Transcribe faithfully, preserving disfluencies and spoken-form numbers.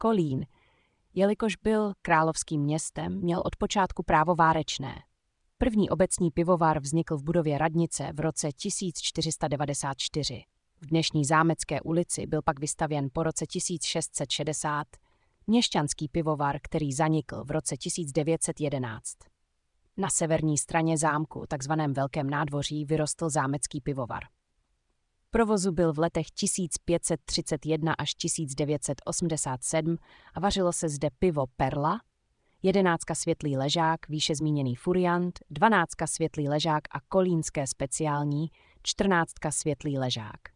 Kolín, jelikož byl královským městem, měl od počátku právo várečné. První obecní pivovar vznikl v budově radnice v roce tisíc čtyři sta devadesát čtyři. V dnešní Zámecké ulici byl pak vystavěn po roce tisíc šest set šedesát měšťanský pivovar, který zanikl v roce tisíc devět set jedenáct. Na severní straně zámku, takzvaném Velkém nádvoří, vyrostl zámecký pivovar. V provozu byl v letech tisíc pět set třicet jedna až tisíc devět set osmdesát sedm a vařilo se zde pivo Perla, jedenáctka Světlý ležák, výše zmíněný Furiant, dvanáctka Světlý ležák a kolínské speciální, čtrnáctka Světlý ležák.